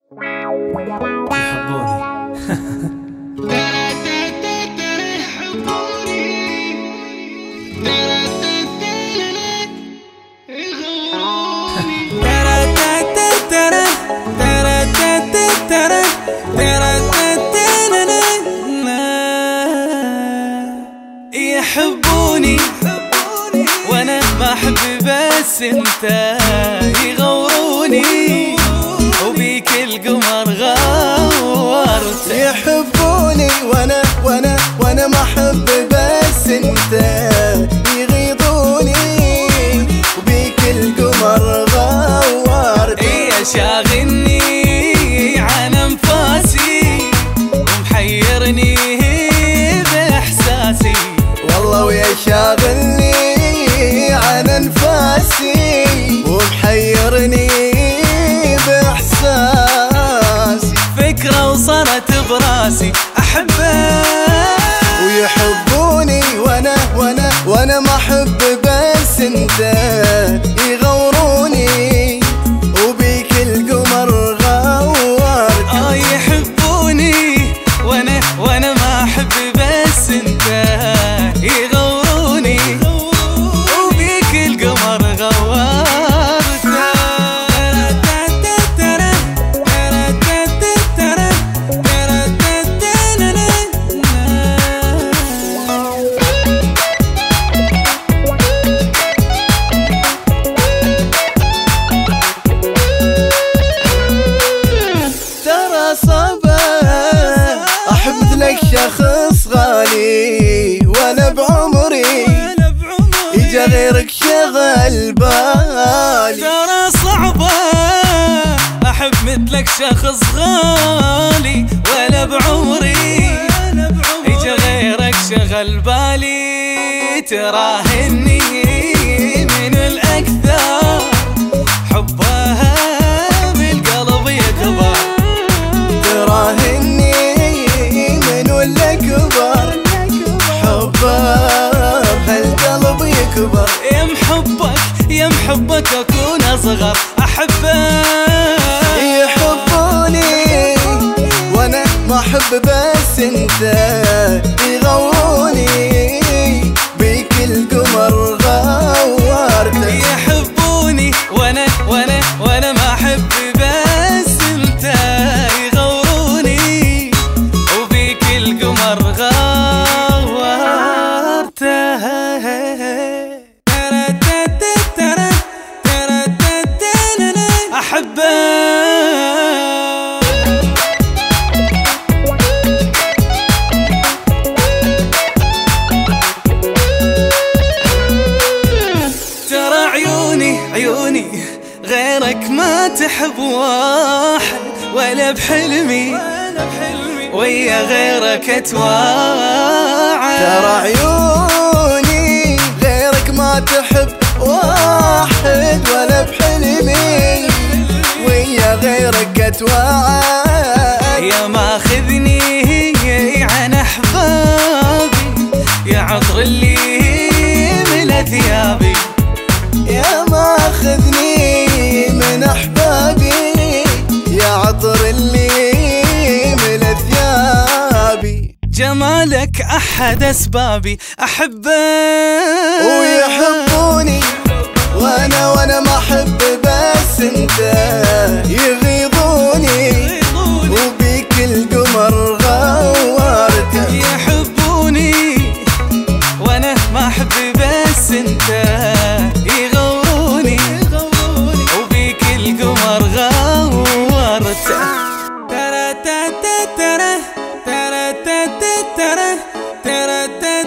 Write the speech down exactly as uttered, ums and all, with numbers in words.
يحبوني وانا ما احب بس انت، يغوروني وبيك القمر غورت. يحبوني وانا وانا وانا ما احب بس انت، يغيظوني وبيك القمر غورت. يا شاغلني عن انفاسي ومحيرني باحساسي، والله ويا شاغلني عن انفاسي ومحيرني باحساسي. فكرة وصلت براسي احبك ويحبوني وانا وانا وانا ما احب بس انت، يغوروني وبيك القمر غورت. اه يحبوني وانا وانا ما احب بس انت، يغوروني وبيك القمر غورت. شخص غالي ولا بعمري يجا غيرك شغل بالي. ترى صعبة أحب مثلك شخص غالي ولا بعمري يجا غيرك شغل بالي. تراهني من الأكثر حبها بالقلب يكبر، تراهني الأكبر حبه بهالقلب يكبر. يا محبك يا محبك أكون أصغر أحبك. يحبوني وأنا ما أحب بس أنت، يغوروني بيك القمر غورت. يحبوني وأنا وأنا وأنا ما أحب بس أنت، يغوروني وبيك القمر غورت. أحبك ترى عيوني عيوني غيرك ما تحب واحد، ولا بحلمي ويا غيرك اتواعد. ترى عيوني غيرك ما تحب واحد، ولا بحلمي ويا غيرك اتواعد. يا ماخذني عن احبابي يا عطر اللي من ثيابي، يا ماخذني من احبابي يا عطر اللي من ثيابي. جمالك احد اسبابي احبك. ويحبوني وانا وانا ما احب بس انت، يغيظوني وبيك القمر غورت. يحبوني وانا ما احب بس انت، يغوروني وبيك القمر غورت. ترى ترى ترى ترى ترى ترى